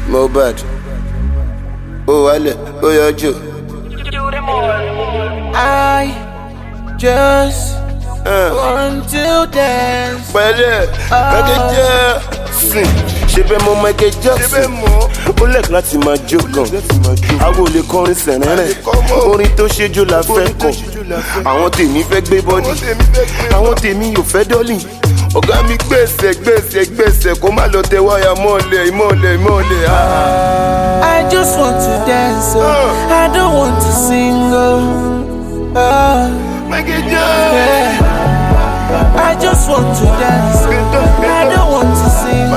Mohbad, ó wálẹ̀, ó yọjú. I just want to dance. Pẹ̀lẹ́, Michael Jackson. Ṣé bẹ́ẹ̀ mọ Michael Jackson? Ó lẹ̀kọ́ láti máa jó gan. Àwọn olè kọrin sẹ̀rẹ̀rẹ̀. Orin tó ṣẹ́jú la fẹ́ kọ. Àwọn tèmi fẹ́ gbé bọ́dì. Àwọn tèmi yóò fẹ́ dọ́lì. Ọ̀gá mi gbèsè kó má lọ tẹ wáyà mọ́lẹ̀. I just want to dance. I don't want to sing. Michael Jackson. Yeah. I just want to dance. I don't want to sing.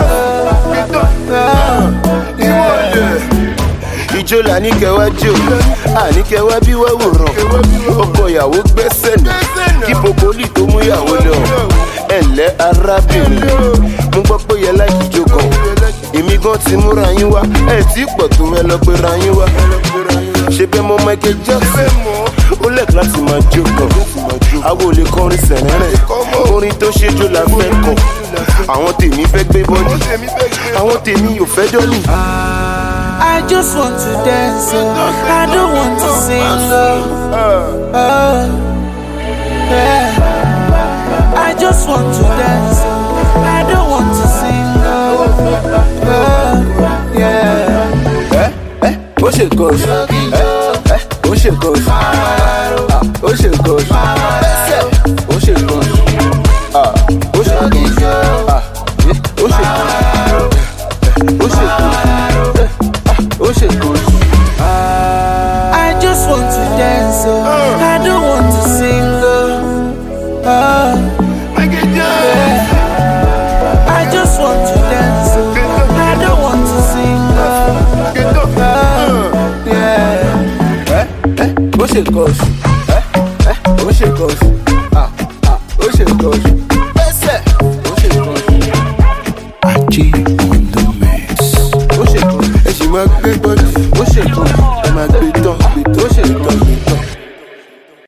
Ijó la ní kẹwàá jó, àní kẹwàá bí wá wòrán. Ọkọ ìyàwó gbẹ́sẹ̀ nà, kí pòpólì tó mú ìyàwó lọ. Ẹ̀lẹ́ arábìnrin, mo gbọ́ pé yẹ láìkí jó gan. Èmi gan ti múra yín wá, ẹ̀ tí pọ̀ tó ẹ lọ gbéra yín wá. Ṣé bẹ́ẹ̀ mọ Michael Jackson? Ó lẹ̀kọ́ láti máa jó gan. Àwọn olè kọrin sẹ̀rẹ̀rẹ̀, orin tó ṣẹ́jú la fẹ́ kọ. Àwọn tèmi fẹ́ gbé bọ́dì, àwọn tèmi yóò fẹ́ dọ́lì. I just want to dance. I don't want to sing. Yeah. I just want to dance. I don't want to sing. Yeah. Ó ṣe ghost. Ó ṣe ghost. Ó ṣe ghost. Ó ṣe ghost. Ó ṣe ghost. Ó ṣe ghost. I just want to dance. I don't want to sing. Yeah. I just want to dance. I don't want to sing. Yeah. Ó ṣe ghost. Ó ṣe ghost. Ó ṣe ghost. Ó ṣe ghost. Ajé on the mix. Ó ṣe ghost. Ẹ ṣì máa gbé bọ́dì. Ó ṣe ghost. Ẹ máa gbé